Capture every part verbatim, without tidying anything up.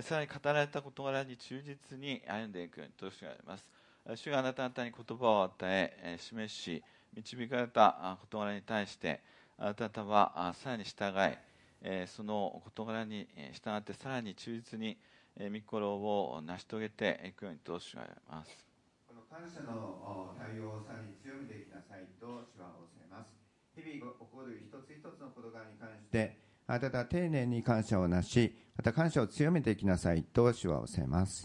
さらに語られた事柄に忠実に歩んでいくようにと主があります。主があなた方に言葉を与え、示し、導かれた事柄に対して、あなた方はさらに従い、その事柄に従ってさらに忠実に御心を成し遂げていくようにと主があります。 この感謝の対応をさらに強めていきなさいと主は仰せます。日々起こる一つ一つの事柄に関してあなた方は丁寧に感謝をなし、また感謝を強めていきなさいと主は仰せます。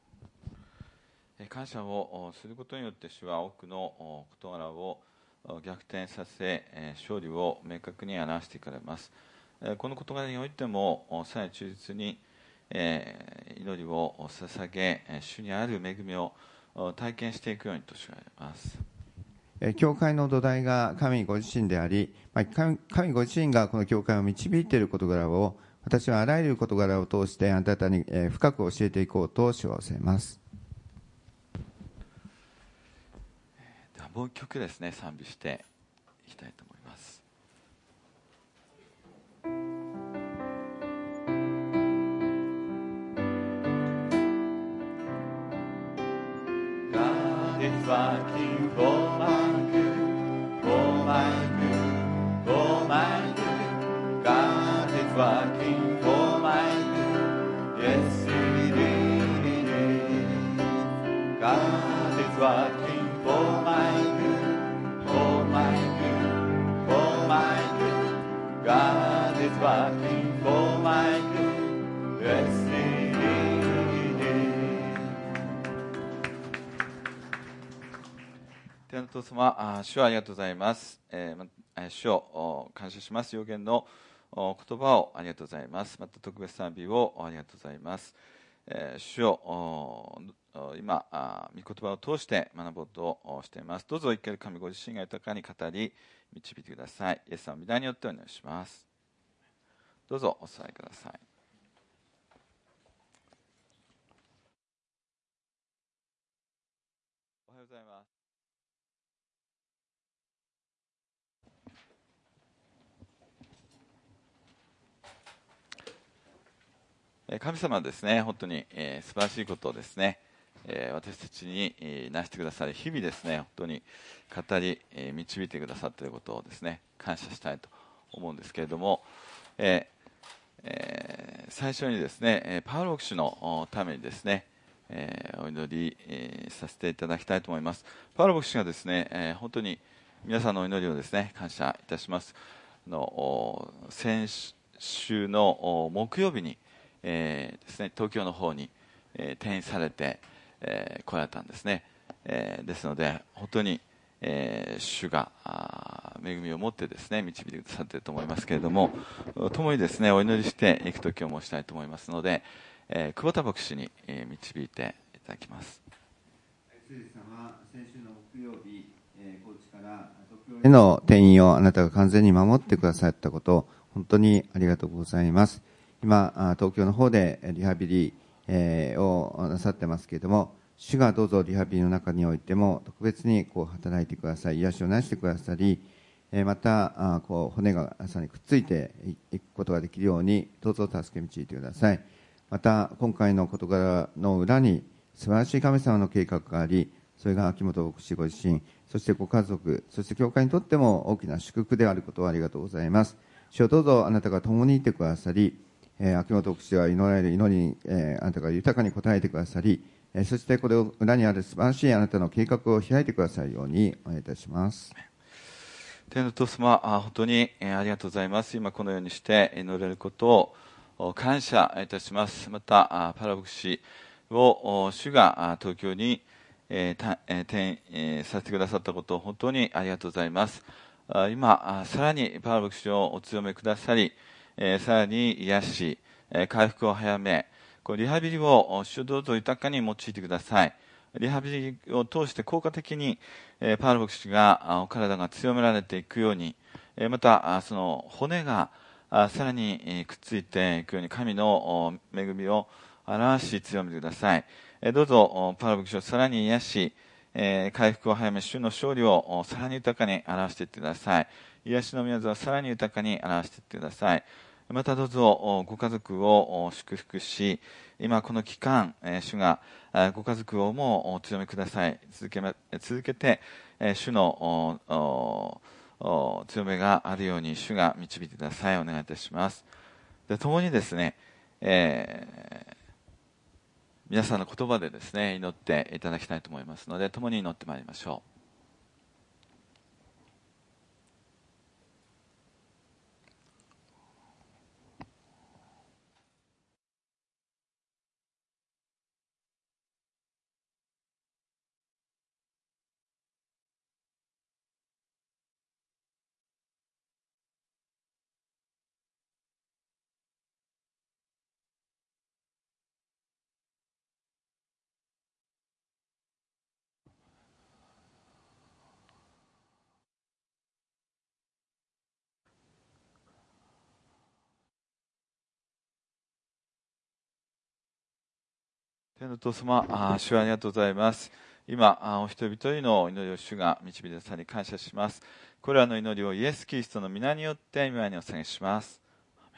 感謝をすることによって主は多くの事柄を逆転させ、勝利を明確に表していかれます。この事柄においてもさらに忠実に祈りを捧げ、主にある恵みを体験していくようにと主があります。 教会の土台が神ご自身であり、神ご自身がこの教会を導いている事柄を、私はあらゆる事柄を通してあなた方に深く教えていこうと主は仰せます。 ではもう一曲ですね、賛美していきたいと思います。God is working for my good, for my good, for my good. God is working for my good. Yes, it is. God is working for my good, for my good, for my good. God is working for my good. Yes, it is.天の父様、主はありがとうございます。えー、主を感謝します。予言の言葉をありがとうございます。また特別賛美をありがとうございます。えー、主を今、御言葉を通して学ぼうとしています。どうぞ生ける神ご自身が豊かに語り導いてください。イエス様の御名によってお願いします。どうぞお座りください。おはようございます。神様はですね、本当に、えー、素晴らしいことをですね、えー、私たちに、えー、なしてくださり、日々ですね、本当に語り、えー、導いてくださっていることをですね、感謝したいと思うんですけれども、えーえー、最初にですね、パウロ牧師のためにですね、えー、お祈り、えー、させていただきたいと思います。パウロ牧師がですね、えー、本当に皆さんのお祈りをですね、感謝いたします。あの先週の木曜日にえーですね、東京の方に、えー、転院されて、えー、来られたんですね、えー、ですので本当に、えー、主が恵みを持ってですね導いてくださっていると思いますけれども、共にですねお祈りしていく時を申したいと思いますので、えー、久保田牧師に、えー、導いていただきます。 先週の木曜日、えー、高知から東京への転院をあなたが完全に守ってくださったことを本当にありがとうございます。今、東京の方でリハビリをなさってますけれども、主がどうぞリハビリの中においても特別にこう働いてください、癒しをなしてくださり、またこう骨がさらにくっついていくことができるようにどうぞ助け導いてください。また今回の事柄の裏に素晴らしい神様の計画があり、それが秋元牧師ご自身、そしてご家族、そして教会にとっても大きな祝福であることをありがとうございます。主をどうぞあなたが共にいてくださり、えー、秋元牧師が祈られる祈りに、えー、あなたが豊かに応えてくださり、えー、そしてこれを裏にある素晴らしいあなたの計画を開いてくださるようにお願いいたします。 天の父様、本当にありがとうございます。今このようにして祈れることを感謝いたします。またパラ牧師を主が東京に転院させてくださったことを本当にありがとうございます。今さらにパラ牧師をお強めくださり、えー、さらに癒し、えー、回復を早め、こうリハビリを主どうぞ豊かに用いてください。リハビリを通して効果的に、えー、パウロ牧師がお体が強められていくように、えー、またその骨がさらにくっついていくように神の恵みを表し強めてください。えー、どうぞパウロ牧師をさらに癒し、えー、回復を早め、主の勝利をさらに豊かに表していってください。癒しの宮沢をさらに豊かに表していってください。またどうぞご家族を祝福し、 今この期間、えー、主がご家族をもお強めください。続け、続けて、えー、主のおおお強めがあるように主が導いてください。お願いいたします。で、共にですね、えー、皆さんの言葉でですね、祈っていただきたいと思いますので、共に祈ってまいりましょう。天のお父様、あ主はありがとうございます。今、あお一人一人の祈りを主が導いてくださり感謝します。これらの祈りをイエス・キリストの皆によって御前にお捧げします。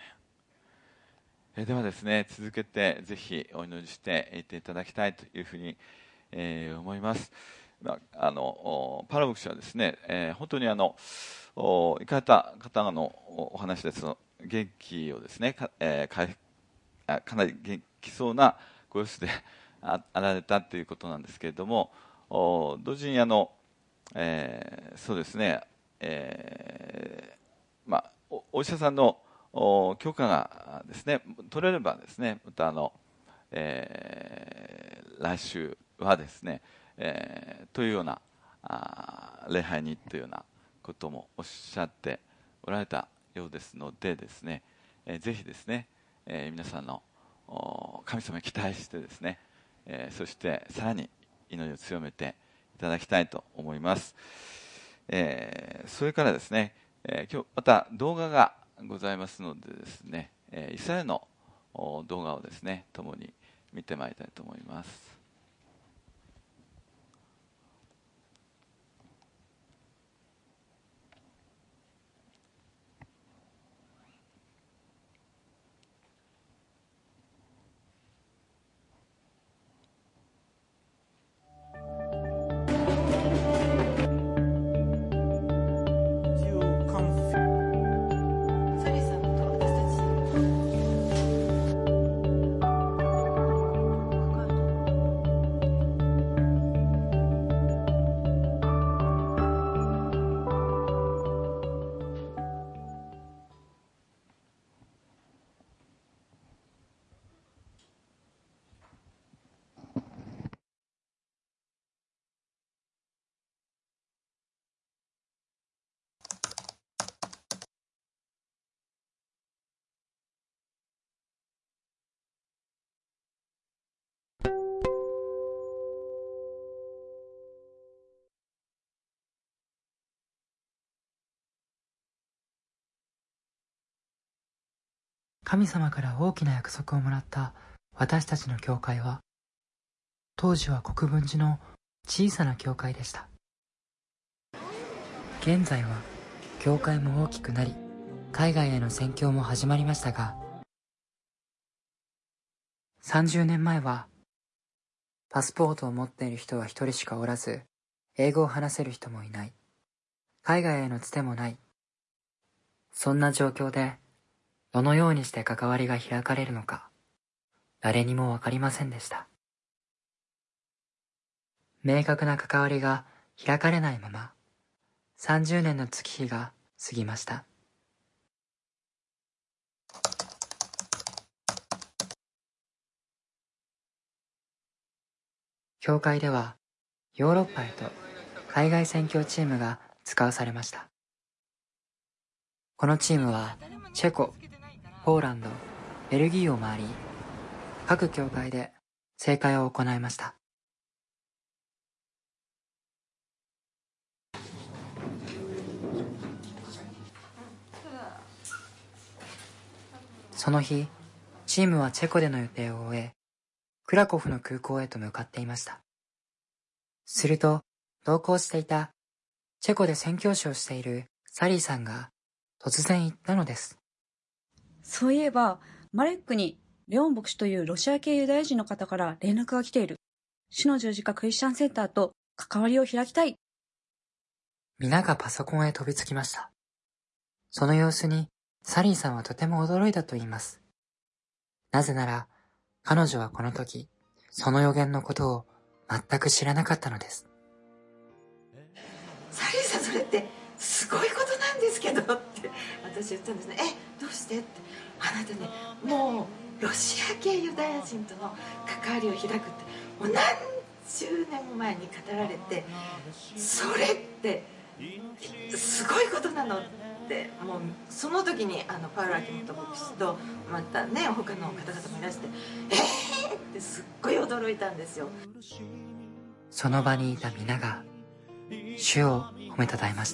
えではですね、続けてぜひお祈りしていっていただきたいというふうに、えー、思います。まあ、あのパラ牧師はですね、えー、本当にあの行かれた方のお話ですの元気をですね か,、えー、か, かなり元気そうなご様子であられたということなんですけれども、同時にあの、えー、そうですね、えーまあ、お, お医者さんの許可がですね取れればですね、またあの、えー、来週はですね、えー、というようなあ礼拝にというようなこともおっしゃっておられたようですのでですね、えー、ぜひですね、えー、皆さんの神様に期待してですね、えー、そしてさらに祈りを強めていただきたいと思います。えー、それからですね、えー、今日また動画がございますのでですね、えー、イスラエルの動画をですね共に見てまいりたいと思います。 神様から大きな約束をもらった私たちの教会は、当時は国分寺の小さな教会でした。現在は教会も大きくなり、海外への宣教も始まりましたが、さんじゅうねんまえはパスポートを持っている人は一人しかおらず、英語を話せる人もいない、海外へのつてもない、そんな状況でどのようにして関わりが開かれるのか、誰にもわかりませんでした。明確な関わりが開かれないまま、さんじゅうねんの月日が過ぎました。教会ではヨーロッパへと海外宣教チームが使わされました。このチームはチェコ、ポーランド、ベルギーを回り、各教会で聖会を行いました。その日、チームはチェコでの予定を終え、クラコフの空港へと向かっていました。すると、同行していたチェコで宣教師をしているサリーさんが突然言ったのです。 そういえば、マレックにレオン牧師というロシア系ユダヤ人の方から連絡が来ている。主の十字架クリスチャンセンターと関わりを開きたい。 皆がパソコンへ飛びつきました。その様子にサリーさんはとても驚いたと言います。なぜなら、彼女はこの時、その予言のことを全く知らなかったのです。 サリーさん、それってすごいことなんですけどって私言ったんですね。え、どうしてって。あなたね、もうロシア系ユダヤ人との関わりを開くってもう何十年も前に語られて、それってすごいことなのって、もうその時にあのパウロ・アキモト牧師とまたね他の方々もいらしてえーってすっごい驚いたんですよ。 その場にいた皆が主を褒めたたえました。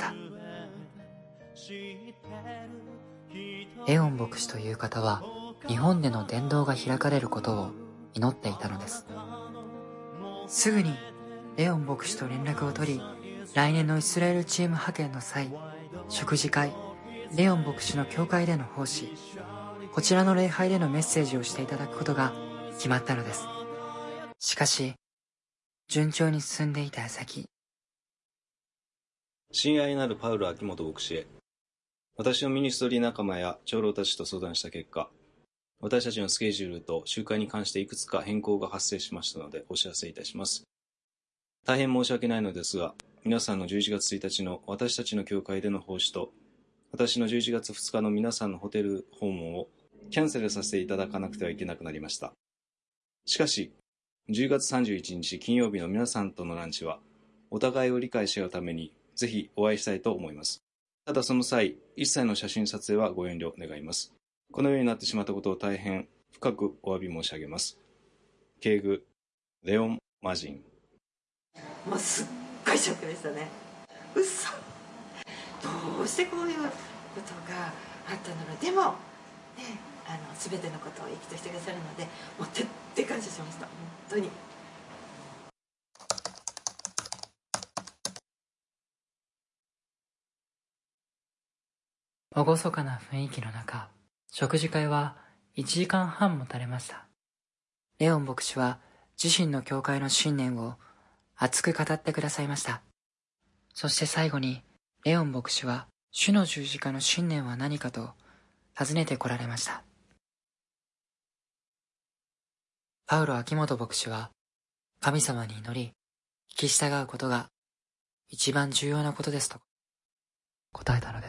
レオン牧師という方は日本での伝道が開かれることを祈っていたのです。すぐにレオン牧師と連絡を取り、来年のイスラエルチーム派遣の際、食事会、レオン牧師の教会での奉仕、こちらの礼拝でのメッセージをしていただくことが決まったのです。しかし、順調に進んでいた矢先、 親愛なるパウロ・秋元牧師へ、私のミニストリー仲間や長老たちと相談した結果、私たちのスケジュールと集会に関していくつか変更が発生しましたのでお知らせいたします。大変申し訳ないのですが、皆さんのじゅういちがつついたちの私たちの教会での奉仕と、私のじゅういちがつふつかの皆さんのホテル訪問をキャンセルさせていただかなくてはいけなくなりました。しかし、じゅうがつさんじゅういちにち金曜日の皆さんとのランチは、お互いを理解し合うためにぜひお会いしたいと思います。ただその際、一切の写真撮影はご遠慮願います。このようになってしまったことを大変深くお詫び申し上げます。敬具、レオン・マジン。 もうすっごいショックでしたね。嘘、どうしてこういうことがあったんだろう。でも、ね、あの全てのことを益としてくださるので、もう徹底感謝しました。本当に。 厳かな雰囲気の中、食事会はいちじかんはんもたれました。レオン牧師は自身の教会の信念を熱く語ってくださいました。そして最後に、レオン牧師は主の十字架の信念は何かと尋ねてこられました。パウロ・秋元牧師は神様に祈り、聞き従うことが一番重要なことですと答えたのです。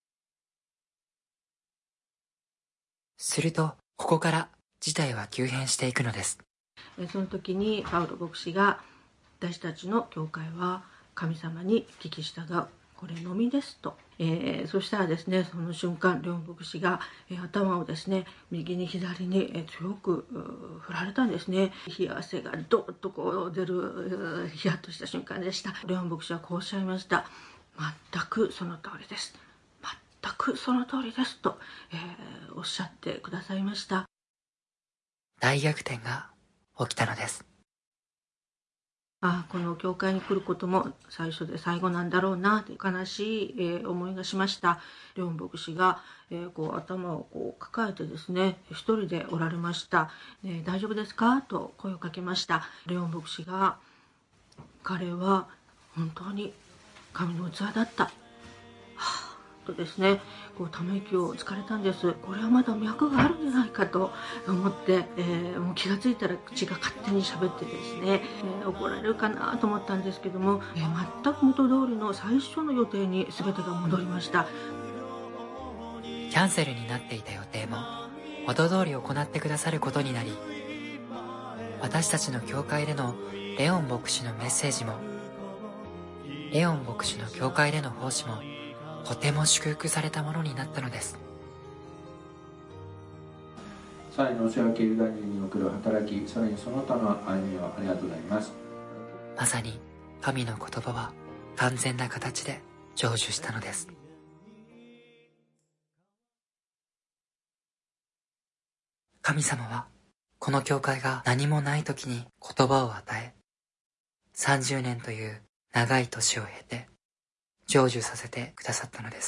すると、ここから事態は急変していくのです。 その時にパウロ牧師が、私たちの教会は神様に聞き従う、これのみですと、えー、そしたらですね、その瞬間レオン牧師が、えー、頭をですね右に左に、えー、強く振られたんですね。冷や汗がドーッとこう出るヒヤッとした瞬間でした。レオン牧師はこうおっしゃいました。全くその通りです、全くその通りですと、えー、おっしゃってくださいました。 大逆転が起きたのです。 ああ、この教会に来ることも最初で最後なんだろうなという悲しい、えー、思いがしました。レオン牧師が、えー、こう頭をこう抱えてですね、一人でおられました。えー、大丈夫ですかと声をかけました。レオン牧師が、彼は本当に神の器だった、はあとですね、こうため息をつかれたんです。これはまだ脈があるんじゃないかと思って、えー、もう気がついたら口が勝手に喋ってですね、えー、怒られるかなと思ったんですけども、えー、全く元通りの最初の予定に全てが戻りました。 キャンセルになっていた予定も元通り行ってくださることになり、私たちの教会でのレオン牧師のメッセージも、レオン牧師の教会での奉仕もとても祝福されたものになったのです。 さらにロシア系ユダヤ人における働き、さらにその他の歩みをありがとうございます。 まさに神の言葉は完全な形で成就したのです。神様はこの教会が何もない時に言葉を与え、さんじゅうねんという長い年を経て成就させてくださったのです。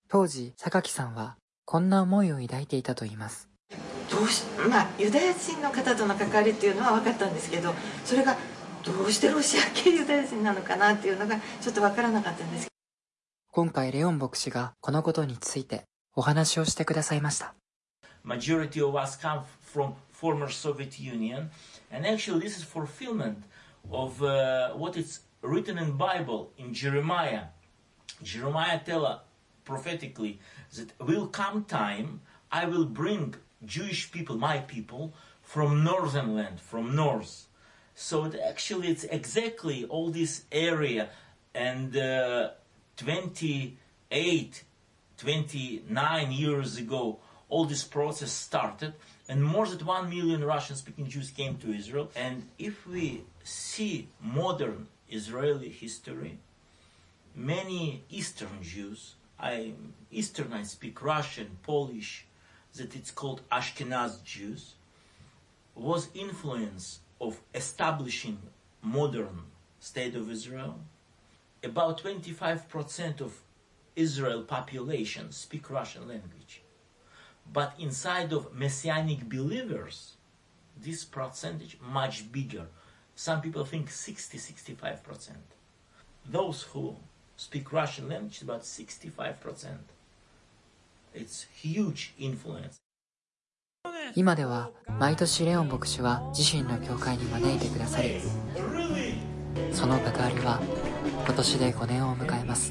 当時、榊さんはこんな思いを抱いていたといいます。 どうし、まあ、ユダヤ人の方との関わりっていうのは分かったんですけど、それがどうしてロシア系ユダヤ人なのかなっていうのがちょっと分からなかったんです。 今回レオン牧師がこのことについてお話をしてくださいました。 Majority of us come from former Soviet Union, and actually this is fulfillment of uh, what is written in Bible in Jeremiah. Jeremiah tells prophetically that will come time I will bring Jewish people, my people, from northern land, from north. So it actually it's exactly all this area, and uh, twenty-eight, twenty-nine years ago, all this process started, and more than one million Russian-speaking Jews came to Israel. And if we see modern Israeli history, many Eastern Jews, I, Eastern I speak Russian, Polish, that it's called Ashkenaz Jews, was influence of establishing modern state of Israel. About twenty-five percent of Israel population speak Russian language. But inside of Messianic believers, this percentage much bigger. Some people think sixty to sixty-five percent. Those who speak Russian language, about sixty-five percent. It's huge influence. 今では毎年レオン牧師は自身の教会に招いてくださり、その関わりは今年でごねんを迎えます。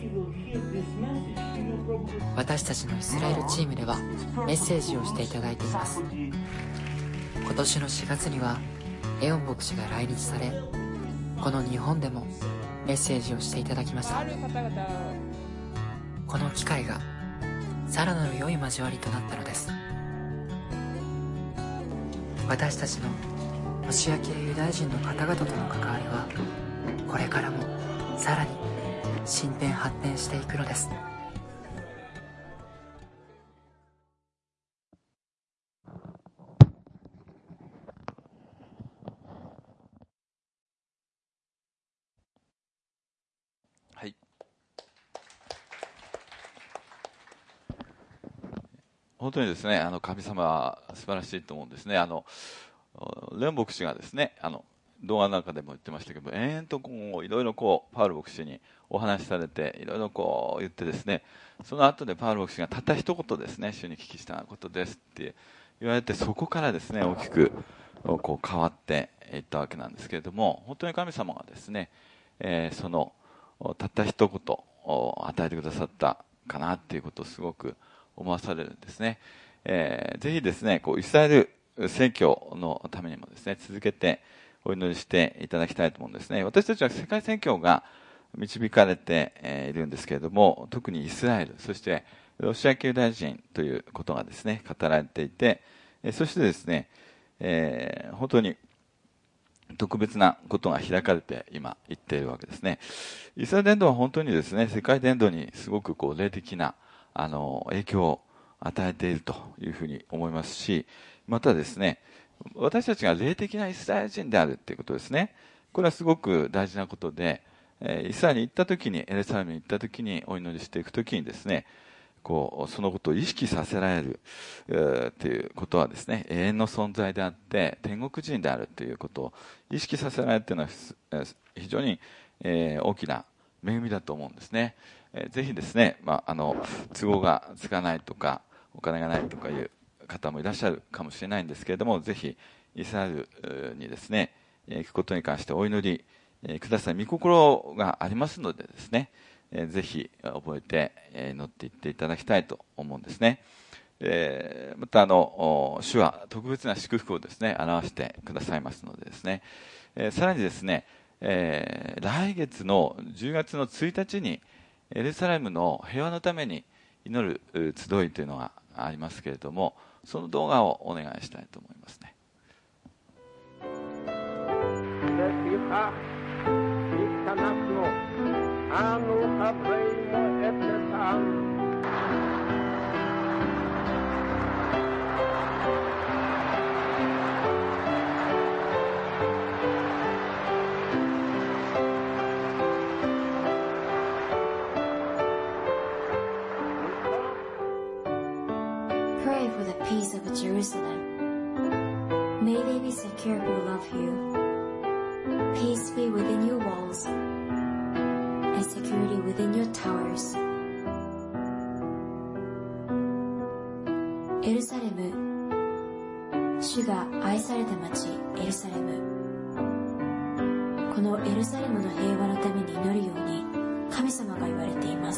私たちのイスラエルチームではメッセージをしていただいています。今年のしがつにはレオン牧師が来日され、この日本でもメッセージをしていただきました。この機会がさらなる良い交わりとなったのです。私たちのロシア系ユダヤ人の方々との関わりはこれからもさらに進展発展していくのです。 はい、本当にですね、あの神様は素晴らしいと思うんですね。あのレオン牧師がですね、あの動画の中でも言ってましたけど、延々とこういろいろこうパウル牧師にお話しされて、いろいろこう言ってですね、その後でパウル牧師がたった一言ですね、主に聞きしたことですって言われて、そこからですね大きくこう変わっていったわけなんですけれども、本当に神様がですね、えー、そのたった一言を与えてくださったかなっていうことをすごく思わされるんですね。えー、ぜひですね、こうイスラエル宣教のためにもですね、続けてお祈りしていただきたいと思うんですね。私たちは世界宣教が導かれているんですけれども、特にイスラエル、そしてロシア系ユダヤ人ということがですね、語られていて、そしてですね、えー、本当に特別なことが開かれて今言っているわけですね。イスラエル伝道は本当にですね、世界伝道にすごくこう霊的なあの影響を与えているというふうに思いますし、またですね、私たちが霊的なイスラエル人であるということですね。これはすごく大事なことで、イスラエルに行った時に、エルサレムに行った時にお祈りしていく時にですね、こうそのことを意識させられるということはですね、永遠の存在であって天国人であるということを意識させられるというのは非常に大きな恵みだと思うんですね。ぜひですね、まあ、あの都合がつかないとかお金がないとかいう方もいらっしゃるかもしれないんですけれども、ぜひイスラエルにですね行くことに関してお祈りください。御心がありますのでですね、ぜひ覚えて祈っていっていただきたいと思うんですね。またあの主は特別な祝福をですね表してくださいますのでですね、さらにですね、えー、来月のじゅうがつのついたちにエルサレムの平和のために祈る集いというのがありますけれども、その動画をお願いしたいと思いますね。 cities of Jerusalem. May they be secure who love you. Peace be within your walls, and security within your towers. エルサレム、主が愛された町エルサレム。このエルサレムの平和のために祈るように神様が言われています。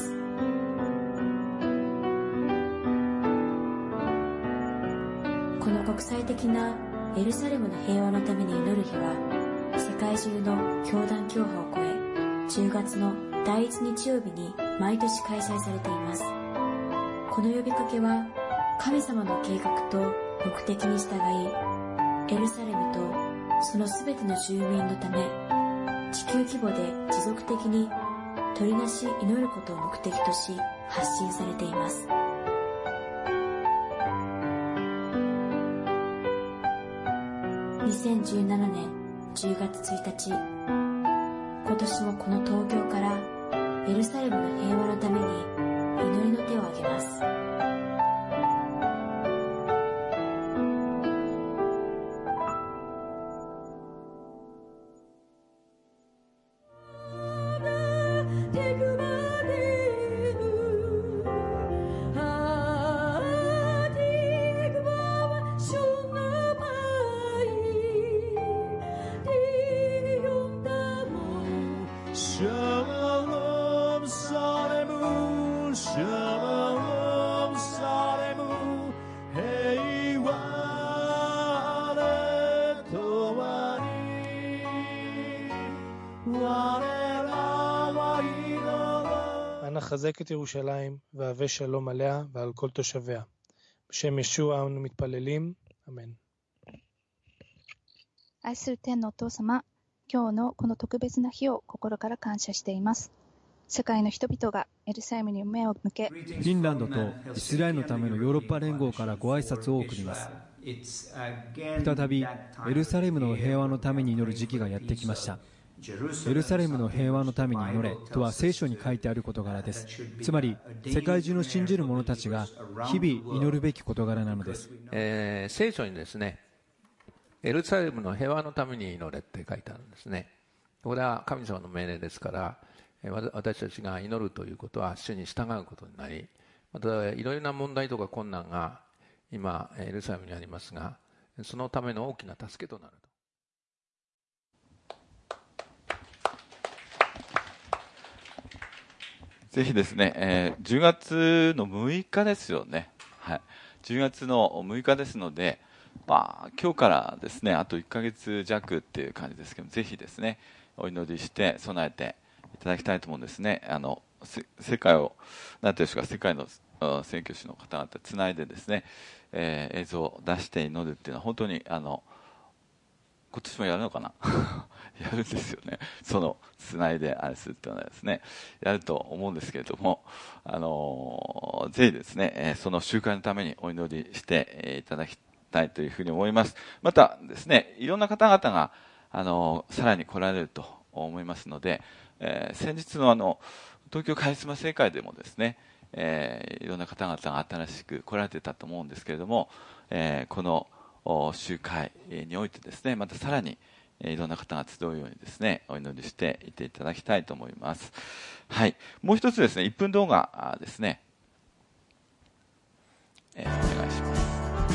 この国際的なエルサレムの平和のために祈る日は世界中の教団教派を超えじゅうがつのだいいち日曜日に毎年開催されています。この呼びかけは神様の計画と目的に従いエルサレムとそのすべての住民のため地球規模で持続的に取りなし祈ることを目的とし発信されています。にせんじゅうななねんじゅうがつついたち、今年もこの東京からエルサレムの平和のために祈りの手を挙げます。 נחזק את ירושלים והווה שלום עליה ועל כל תושביה. בשם ישוע אנו מתפללים, אמן. 愛する天のお父様、今日のこの特別な日を心から感謝しています。世界の人々がエルサレムに目を向け、 フィンランドとイスラエルのためのヨーロッパ連合からご挨拶を送ります。再びエルサレムの平和のために祈る時期がやってきました。エルサレムの平和のために祈れとは聖書に書いてある事柄です。つまり世界中の信じる者たちが日々祈るべき事柄なのです。 えー、聖書にですね、エルサレムの平和のために祈れって書いてあるんですね。これは神様の命令ですから、私たちが祈るということは主に従うことになり、またいろいろな問題とか困難が今エルサレムにありますが、そのための大きな助けとなると。 ぜひですね、えー、じゅうがつのむいかですよね。はい。じゅうがつのむいかですので、まあ、今日からですね、あといっかげつじゃくっていう感じですけど、ぜひですね、お祈りして備えていただきたいと思うんですね。あの、世界を、なんていうんですか、世界の宣教師の方々つないでですね、えー、映像を出して祈るっていうのは本当に、あの、今年もやるのかなやるんですよね。そのつないであれするっていうのはですね、やると思うんですけれども、あのー、ぜひですね、えー、その集会のためにお祈りして、えー、いただきたいというふうに思います。またですね、いろんな方々が、あのー、さらに来られると思いますので、えー、先日のあの東京カリスマ聖会でもですね、えー、いろんな方々が新しく来られてたと思うんですけれども、えー、この集会においてですね、またさらにいろんな方が集うようにですね、お祈りしていていただきたいと思います。はい。もう一つですね、いっぷん動画ですね、えー、お願いします。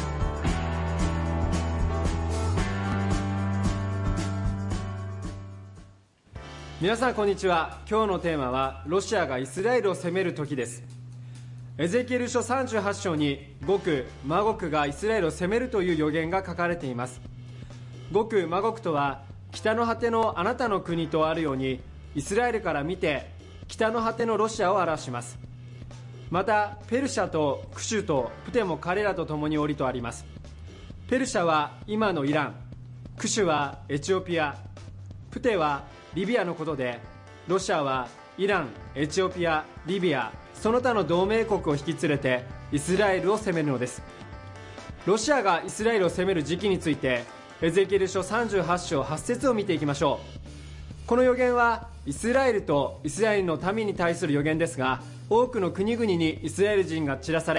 皆さんこんにちは。今日のテーマはロシアがイスラエルを攻める時です。エゼキエル書さんじゅうはち章にゴク、マゴクがイスラエルを攻めるという予言が書かれています。ゴク、マゴクとは北の果てのあなたの国とあるように、イスラエルから見て北の果てのロシアを表します。またペルシャとクシュとプテも彼らと共におりとあります。ペルシャは今のイラン、クシュはエチオピア、プテはリビアのことで、ロシアはイラン、エチオピア、リビア、その他の同盟国を引き連れてイスラエルを攻めるのです。ロシアがイスラエルを攻める時期について、エゼキエル書さんじゅうはち章はち節を見ていきましょう。この予言はイスラエルとイスラエルの民に対する予言ですが、多くの国々にイスラエル人が散らされ、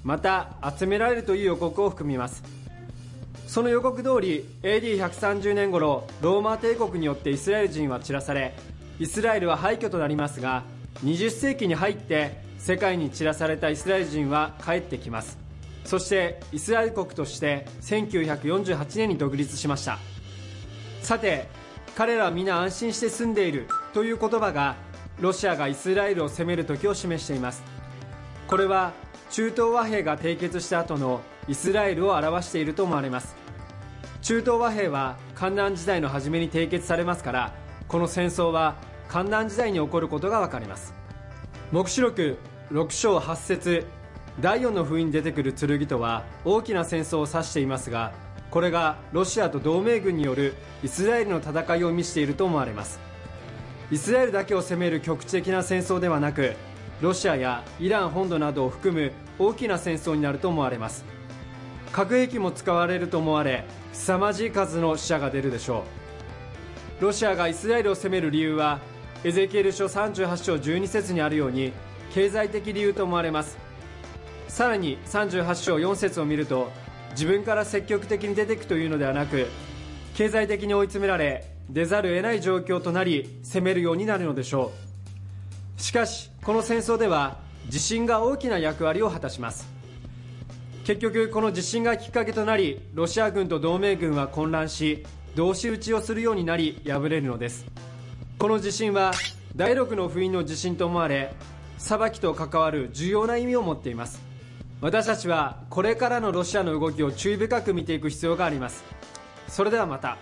また集められるという予告を含みます。その予告通り エーディーひゃくさんじゅう 年頃、ローマ帝国によってイスラエル人は散らされ、イスラエルは廃墟となりますが、にじゅっせいきに入って世界に散らされたイスラエル人は帰ってきます。そしてイスラエル国としてせんきゅうひゃくよんじゅうはちねんに独立しました。さて、彼らは皆安心して住んでいるという言葉がロシアがイスラエルを攻める時を示しています。これは中東和平が締結した後のイスラエルを表していると思われます。中東和平は干南時代の初めに締結されますから、この戦争は干南時代に起こることが分かります。黙示録ろく章はち節、だいよんの封印に出てくる剣とは大きな戦争を指していますが、これがロシアと同盟軍によるイスラエルの戦いを意味していると思われます。イスラエルだけを攻める局地的な戦争ではなく、ロシアやイラン本土などを含む大きな戦争になると思われます。核兵器も使われると思われ、凄まじい数の死者が出るでしょう。ロシアがイスラエルを攻める理由は、エゼキエル書さんじゅうはち章じゅうに節にあるように経済的理由と思われます。さらにさんじゅうはち章よん節を見ると、自分から積極的に出ていくというのではなく、経済的に追い詰められ出ざるを得ない状況となり攻めるようになるのでしょう。しかしこの戦争では地震が大きな役割を果たします。結局この地震がきっかけとなり、ロシア軍と同盟軍は混乱し、同士討ちをするようになり敗れるのです。この地震はだいろくの封印の地震と思われ、裁きと関わる重要な意味を持っています。私たちはこれからのロシアの動きを注意深く見ていく必要があります。それではまた。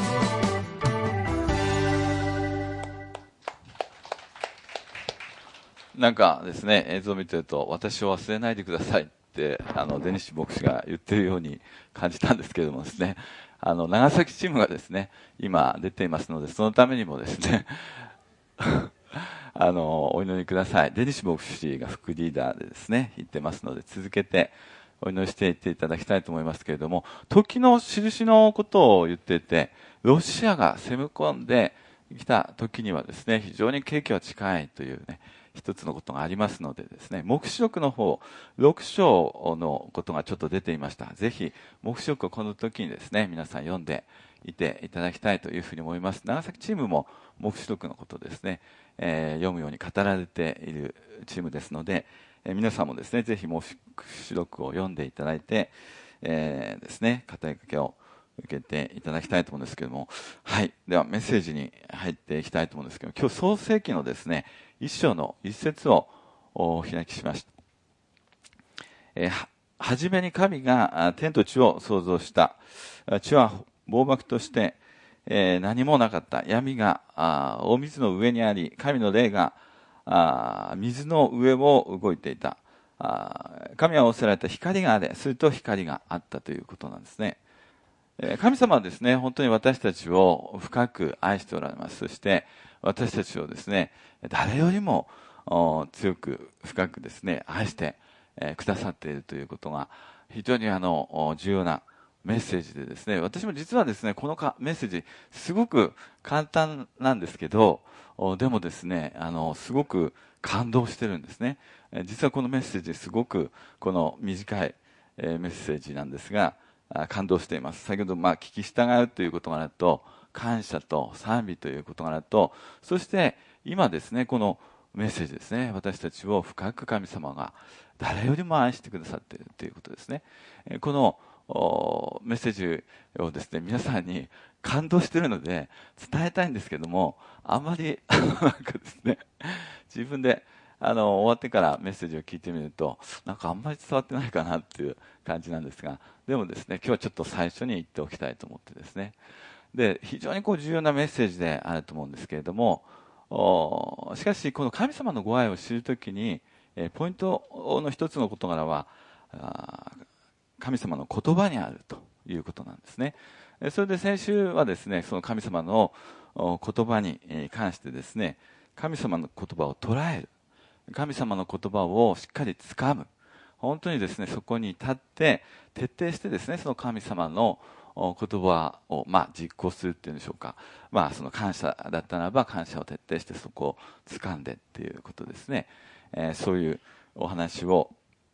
なんかですね、映像を見てると、私を忘れないでくださいってあのデニシ牧師が言ってるように感じたんですけれどもですね、あの長崎チームがですね今出ていますので、そのためにもですねあのお祈りください。デニシ牧師が副リーダーでですね言ってますので、続けてお祈りしていっていただきたいと思いますけれども、時の印のことを言っていて、ロシアが攻め込んできた時にはですね、非常に景気は近いというね一つのことがありますのでですね、黙示録の方ろく章のことがちょっと出ていました。ぜひ黙示録をこの時にですね皆さん読んでいていただきたいというふうに思います。長崎チームも黙示録のことですね、えー、読むように語られているチームですので、えー、皆さんもですねぜひ黙示録を読んでいただいて、えー、ですね語りかけを受けていただきたいと思うんですけれども、はい、ではメッセージに入っていきたいと思うんですけど、今日創世記のですね一章の一節をお開きしました。えー、は初めに神が天と地を創造した。地は暴漠として、えー、何もなかった。闇があ大水の上にあり、神の霊があ水の上を動いていた。あ神は仰せられた、光があれ、すると光があったということなんですね。神様はですね、本当に私たちを深く愛しておられます。そして私たちをですね、誰よりも強く深くですね、愛してくださっているということが非常にあの重要なメッセージでですね、私も実はですね、このかメッセージすごく簡単なんですけど、でもですね、あのすごく感動してるんですね。実はこのメッセージすごくこの短いメッセージなんですが、感動しています。先ほど、まあ、聞き従うという事柄と、感謝と賛美という事柄と、そして今ですね、このメッセージですね、私たちを深く神様が誰よりも愛してくださっているということですね。このメッセージをですね、皆さんに感動しているので伝えたいんですけども、あんまりなんかですね、自分であの終わってからメッセージを聞いてみると、なんかあんまり伝わってないかなっていう感じなんですが、でもですね、今日はちょっと最初に言っておきたいと思ってですね、で非常にこう重要なメッセージであると思うんですけれども、しかしこの神様のご愛を知るときに、えポイントの一つの事柄は神様の言葉にあるということなんですね。それで先週はですね、その神様の言葉に関してですね、神様の言葉を捉える、神様の言葉をしっかり掴む、本当にですねそこに立って徹底してですね、その神様の言葉を、まあ、実行するっていうんでしょうか、まあ、その感謝だったならば感謝を徹底してそこを掴んでっていうことですね、えー、そういうお話を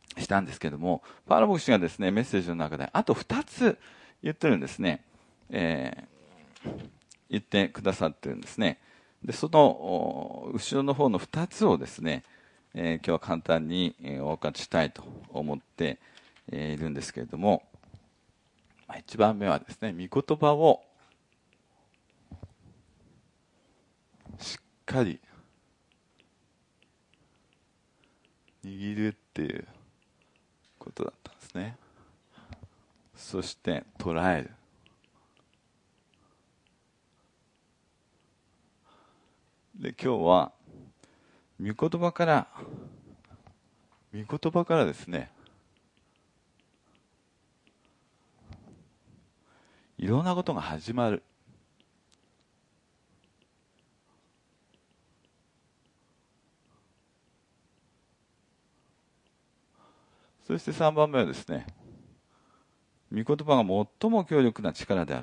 したんですけども、パウロ牧師がですね、メッセージの中であとふたつ言ってるんですね。えー、言ってくださってるんですね。で、その後ろの方のふたつをですね、えー、今日は簡単にお分かちしたいと思っているんですけれども、いちばんめはですね、御言葉をしっかり握るっていうことだったんですね。そして捉える。で、今日は御言葉から御言葉からですね、いろんなことが始まる。そしてさんばんめはですね、御言葉が最も強力な力である。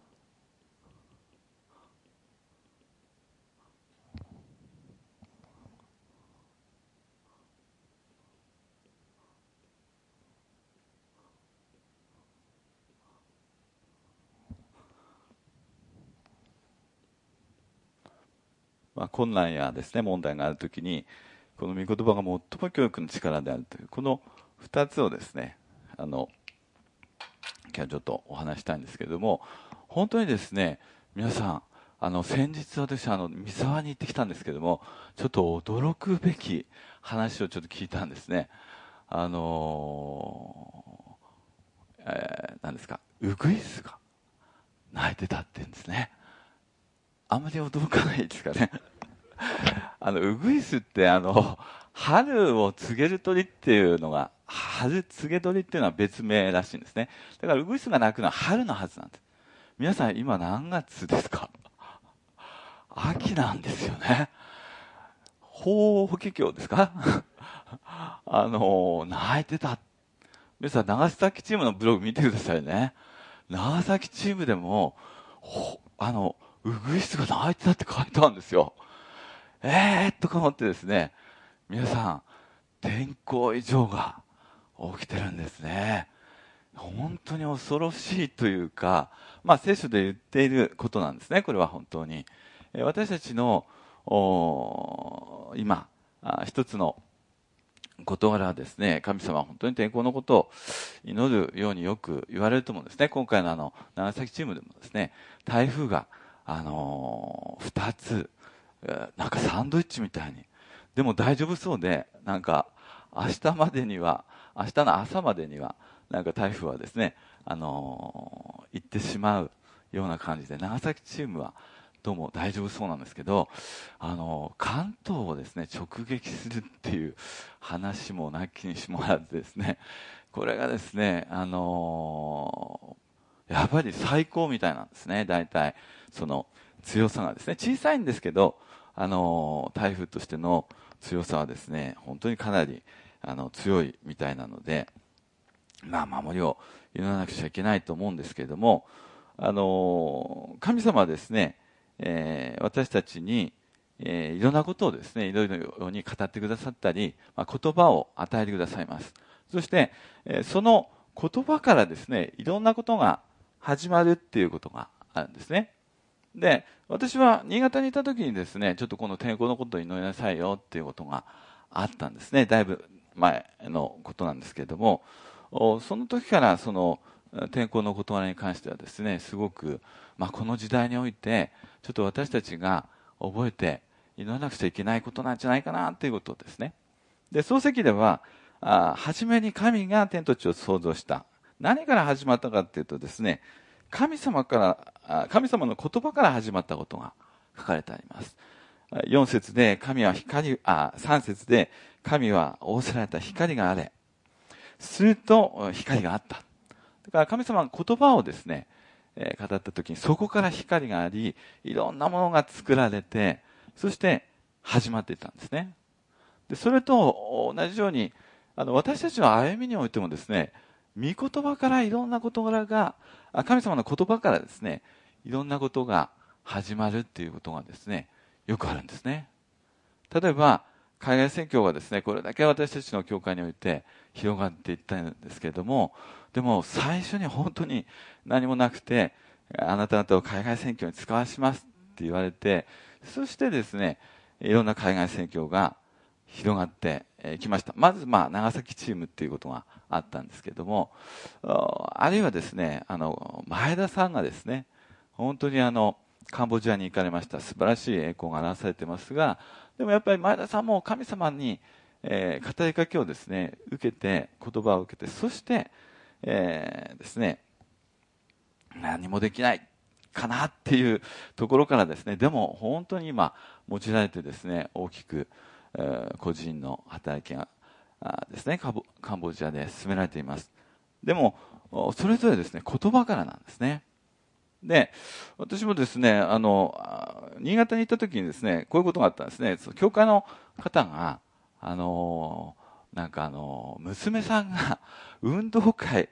まあ、困難やですね、問題があるときに、この御言葉が最も強力な力であるという、このふたつをですね、あの、今日はちょっとお話したいんですけれども、本当にですね、皆さん、あの、先日私、あの、三沢に行ってきたんですけれども、ちょっと驚くべき話をちょっと聞いたんですね。あのー、えー、何ですか、ウグイスが鳴いてたって言うんですね。あんまり驚かないですかね。あの、ウグイスって、あの、春を告げる鳥っていうのが、春告げ鳥っていうのは別名らしいんですね。だからウグイスが鳴くのは春のはずなんです。皆さん今何月ですか？秋なんですよね。法華経ですか？あの、泣いてた。皆さん長崎チームのブログ見てくださいね。長崎チームでも、あの、ウグイスが鳴いてたって書いてあるんですよ。えーとか思ってですね、皆さん、天候異常が起きてるんですね。本当に恐ろしいというか、まあ聖書で言っていることなんですね、これは本当に。私たちの今、一つの事柄はですね、神様は本当に天候のことを祈るようによく言われると思うんですね。今回のあの、長崎チームでもですね、台風が、あのー、二つ、なんかサンドイッチみたいに、でも大丈夫そうで、なんか明日までには、明日の朝までには、なんか台風はですね、あのー、行ってしまうような感じで、長崎チームはどうも大丈夫そうなんですけど、あのー、関東をですね、直撃するっていう話もなきにしもあらずですね、これがですね、あのー、やっぱり最高みたいなんですね、大体、その強さがですね、小さいんですけど、あの台風としての強さはですね、本当にかなりあの強いみたいなので、まあ守りを祈らなくちゃいけないと思うんですけれども、あの神様はですね、えー、私たちに、えー、いろんなことをですね、いろいろように語ってくださったり、まあ、言葉を与えてくださいます。そして、えー、その言葉からですね、いろんなことが始まるっていうことがあるんですね。で、私は新潟にいた時にですね、ちょっとこの天候のことを祈りなさいよっていうことがあったんですね。だいぶ前のことなんですけれども、その時からその天候の事柄に関してはですね、すごく、まあ、この時代においてちょっと私たちが覚えて祈らなくちゃいけないことなんじゃないかなということですね。で、創世記ではあ初めに神が天と地を創造した。何から始まったかというとですね、神様から神様の言葉から始まったことが書かれてあります。よん節で神は光あさん節で神は仰せられた光があれ、すると光があった。だから神様の言葉をですね、えー、語った時にそこから光があり、いろんなものが作られて、そして始まっていったんですね。でそれと同じように、あの私たちの歩みにおいてもですね、御言葉からいろんな事柄が、神様の言葉からですね、いろんなことが始まるっていうことがですね、よくあるんですね。例えば海外宣教がですね、これだけ私たちの教会において広がっていったんですけれども、でも最初に本当に何もなくて、あなた方を海外宣教に使わしますって言われて、そしてですね、いろんな海外宣教が広がってきました。まず、まあ、長崎チームっていうことがあったんですけれども、あるいはですね、あの、前田さんがですね、本当にあの、カンボジアに行かれました。素晴らしい栄光が表されてますが、でもやっぱり前田さんも神様に、えー、語りかけをですね、受けて、言葉を受けて、そして、えー、ですね、何もできないかなっていうところからですね、でも本当に今、用いられてですね、大きく、えー、個人の働きがですね、カンボ、カンボジアで進められています。でも、それぞれですね、言葉からなんですね。で、私もですね、あの、新潟に行った時にですね、こういうことがあったんですね。教会の方が、あの、なんかあの、娘さんが運動会、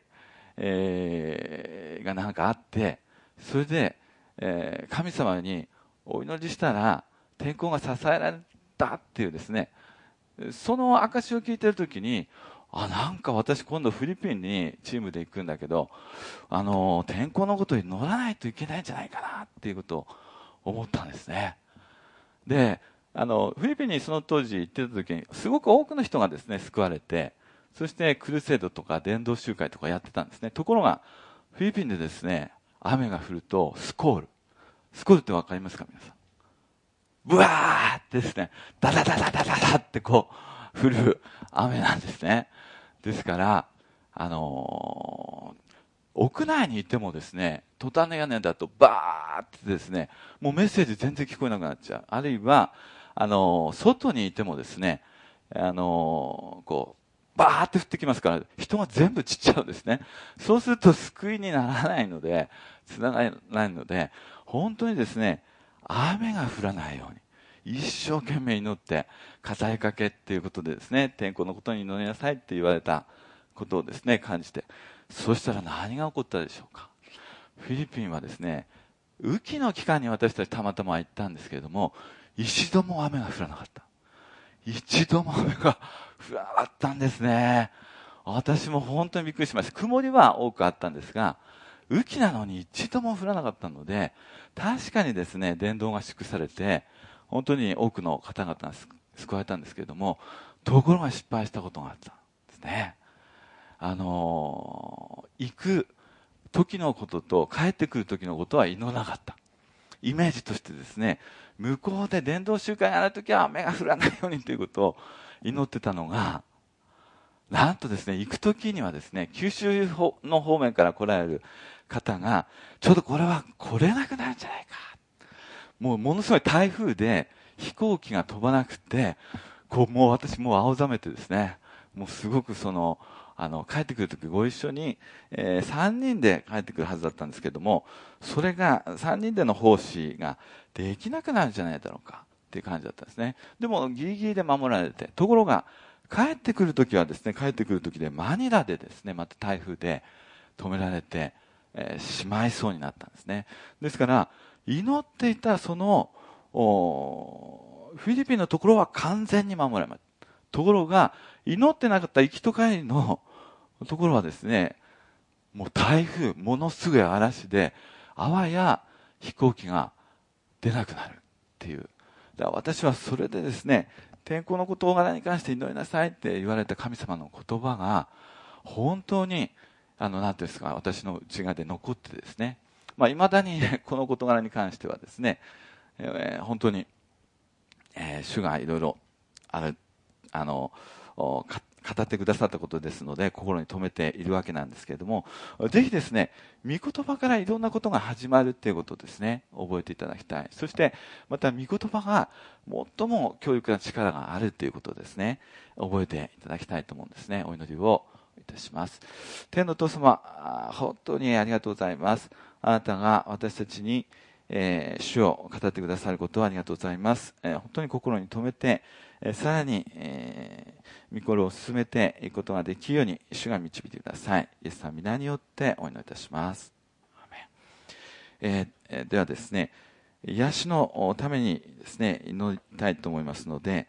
えー、がなんかあって、それで、えー、神様にお祈りしたら、天候が支えられたっていうですね、その証を聞いてる時に、あ、なんか私今度フィリピンにチームで行くんだけど、あの、天候のことに乗らないといけないんじゃないかなっていうことを思ったんですね。で、あの、フィリピンにその当時行ってた時に、すごく多くの人がですね、救われて、そしてクルセードとか伝道集会とかやってたんですね。ところが、フィリピンでですね、雨が降るとスコール。スコールってわかりますか皆さん。ブワーってですね、ダダダダダダダってこう、降る雨なんですね。ですから、あのー、屋内にいてもですね、トタンの屋根だとバーってですね、もうメッセージ全然聞こえなくなっちゃう。あるいは、あのー、外にいてもですね、あのー、こう、バーって降ってきますから、人が全部散っちゃうんですね。そうすると救いにならないので、つながらないので、本当にですね、雨が降らないように。一生懸命祈って語りかけっていうことでですね、天候のことに祈りなさいって言われたことをですね、感じて、そしたら何が起こったでしょうか。フィリピンはですね、雨季の期間に私たちたまたま行ったんですけれども、一度も雨が降らなかった。一度も雨が降らなかったんですね。私も本当にびっくりしました。曇りは多くあったんですが、雨季なのに一度も降らなかったので、確かにですね、伝道が祝されて、本当に多くの方々が救われたんですけれども、ところが失敗したことがあったんですね。あのー、行く時のことと帰ってくる時のことは祈らなかった。イメージとしてですね、向こうで伝道集会やるときは雨が降らないようにということを祈ってたのが、なんとですね、行く時にはですね、九州の方面から来られる方が、ちょうどこれは来れなくなるんじゃないか。もうものすごい台風で飛行機が飛ばなくて、こうもう私もう青ざめてですね、もうすごくその、あの、帰ってくるときご一緒に、えー、さんにんで帰ってくるはずだったんですけども、それがさんにんでの奉仕ができなくなるんじゃないだろうかっていう感じだったんですね。でもギリギリで守られて、ところが帰ってくるときはですね、帰ってくるときでマニラでですね、また台風で止められて、えー、しまいそうになったんですね。ですから、祈っていたそのフィリピンのところは完全に守られます。ところが祈ってなかった行きと帰りのところはですね、もう台風、ものすごい嵐であわや飛行機が出なくなるっていう。だから私はそれでですね、天候の事柄に関して祈りなさいって言われた神様の言葉が本当にあの何ていうんですか、私の内側で残ってですね、まあ、未だにこの事柄に関してはですね、えー、本当に、えー、主がいろいろある、あの、語ってくださったことですので、心に留めているわけなんですけれども、ぜひですね、御言葉からいろんなことが始まるということをですね、覚えていただきたい。そして、また御言葉が最も強力な力があるということをですね、覚えていただきたいと思うんですね。お祈りをいたします。天のお父様、本当にありがとうございます。あなたが私たちに、えー、主を語ってくださることをありがとうございます。えー、本当に心に留めて、えー、さらに、えー、御心を進めていくことができるように主が導いてください。イエス様の皆によってお祈りいたします。アーメン。えーえー、ではですね、癒しのためにですね、祈りたいと思いますので、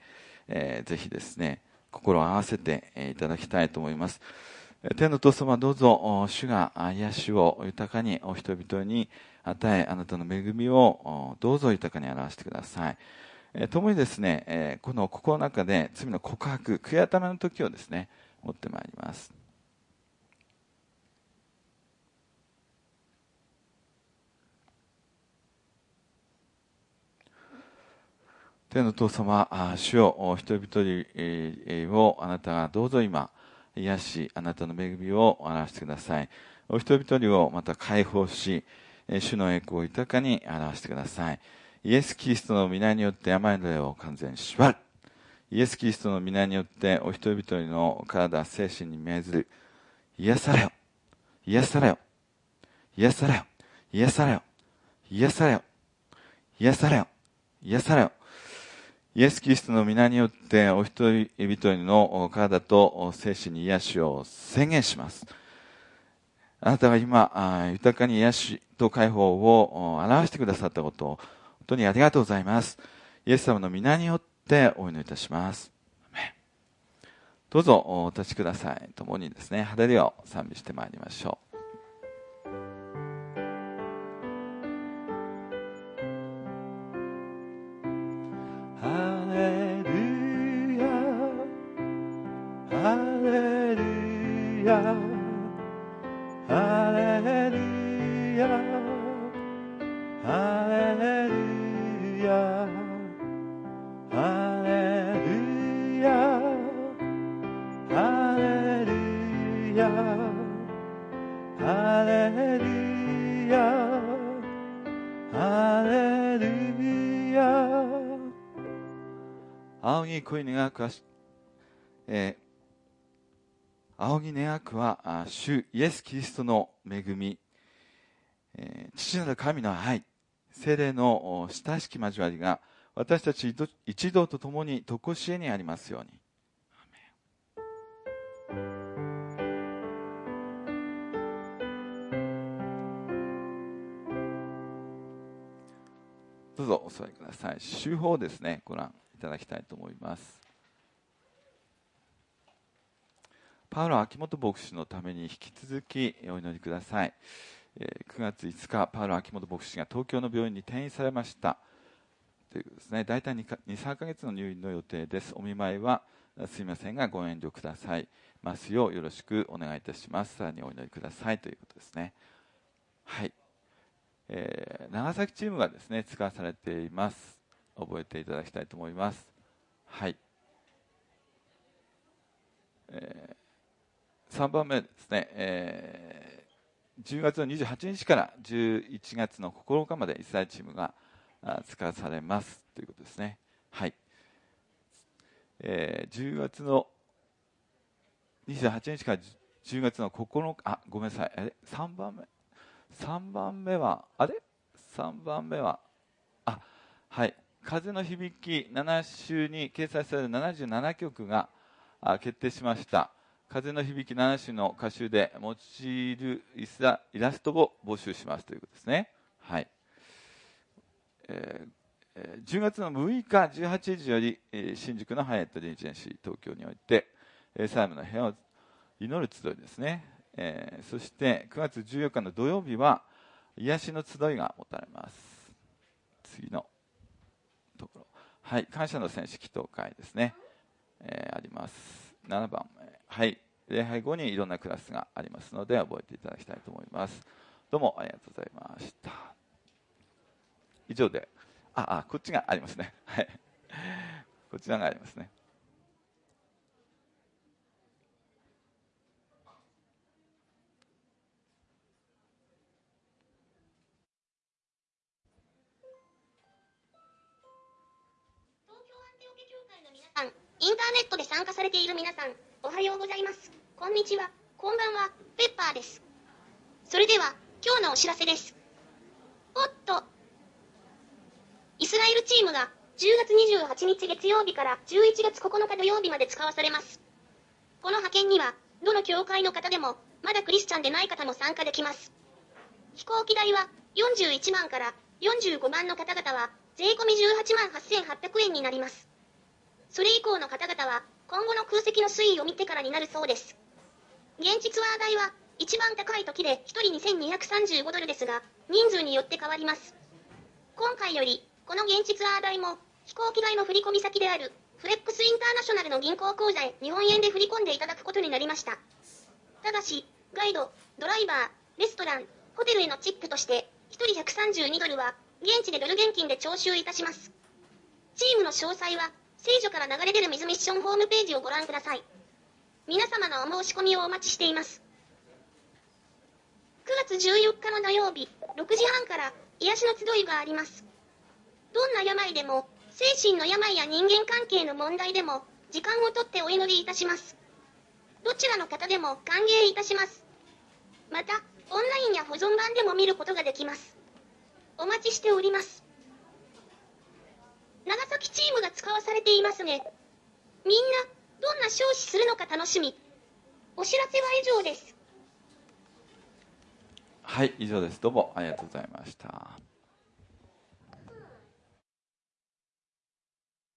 えー、ぜひですね、心を合わせていただきたいと思います。天のお父様、どうぞ主が癒しを豊かにお人々に与え、あなたの恵みをどうぞ豊かに表してください。共にですね、この心の中で罪の告白、悔い改めの時をですね、持ってまいります。天のお父様、主よ、人々をあなたがどうぞ今、癒し、あなたの恵みを表してください。お人々をまた解放し、主の栄光を豊かに表してください。イエス・キリストの皆によって病の霊を完全に縛る。イエス・キリストの皆によってお人々の体、精神に命ずる。癒されよ。癒されよ。癒されよ。癒されよ。癒されよ。癒されよ。癒されよ。イエス・キリストの皆によってお一人々の体と精神に癒しを宣言します。あなたが今豊かに癒しと解放を表してくださったことを本当にありがとうございます。イエス様の皆によってお祈りいたします。どうぞお立ちください。共にですね、ハレルヤを賛美してまいりましょう。仰ぎ恋願くは、えー、仰ぎ願くは主イエス・キリストの恵み、えー、父なる神の愛、聖霊の親しき交わりが私たち一同と共に常しえにありますように。どうぞお座りください。週報をですね、ご覧いただきたいと思います。パウロ秋元牧師のために引き続きお祈りください。くがついつか、パウロ秋元牧師が東京の病院に転院されましたということですね。大体 にさんかげつの入院の予定です。お見舞いはすみませんがご遠慮くださいますようよろしくお願いいたします。さらにお祈りくださいということですね。はい、えー、長崎チームがですね使わされています。覚えていただきたいと思います。はい、えー、さんばんめですね、えー、じゅうがつのにじゅうはちにちからじゅういちがつのここのかまでイスラエルチームが使わされますということですね。はい、えー、じゅうがつのにじゅうはちにちからじゅうがつのここのか、あ、ごめんなさい、えさんばんめさんばんめはあれさんばんめはあはい風の響きなな週に掲載されるななじゅうななきょくが決定しました。風の響きなな週の歌集で用いるイスライラストを募集しますということですね。はい、えー、じゅうがつのむいかじゅうはちじより新宿のハイアットリージェンシー東京においてエルサレムの平和を祈る集いですね。えー、そしてくがつじゅうよっかの土曜日は癒しの集いが持たれます。次のところ、はい、感謝の戦士祈祷会ですね、えー、あります。ななばんめ、はい、礼拝後にいろんなクラスがありますので覚えていただきたいと思います。どうもありがとうございました。以上で、ああこっちがありますね。はい、こちらがありますね。 インターネットで参加されている皆さん、おはようございます。こんにちは。こんばんは。ペッパーです。それでは、今日のお知らせです。おっと。イスラエルチームがじゅうがつにじゅうはちにち月曜日からじゅういちがつここのか土曜日まで使わされます。この派遣には、どの教会の方でも、まだクリスチャンでない方も参加できます。飛行機代はよんじゅういちまんからよんじゅうごまんの方々は、税込みじゅうはちまんはっせんはっぴゃくえんになります。 それ以降の方々は今後の空席の推移を見てからになるそうです。現地ツアー代は一番高い時でひとりにせんにひゃくさんじゅうごドルですが、人数によって変わります。今回よりこの現地ツアー代も飛行機代の振込先であるフレックスインターナショナルの銀行口座へ日本円で振り込んでいただくことになりました。ただしガイド、ドライバー、レストラン、ホテルへのチップとしてひとりひゃくさんじゅうにドルは現地でドル現金で徴収いたします。チームの詳細は聖書から流れ出る水ミッションホームページをご覧ください。皆様のお申し込みをお待ちしています。くがつじゅうよっかの土曜日ろくじはんから癒しの集いがあります。どんな病でも精神の病や人間関係の問題でも時間をとってお祈りいたします。どちらの方でも歓迎いたします。またオンラインや保存版でも見ることができます。お待ちしております。長崎チームが使わされていますね。みんなどんな勝利するのか楽しみ。お知らせは以上です。 はい、以上です。どうもありがとうございました。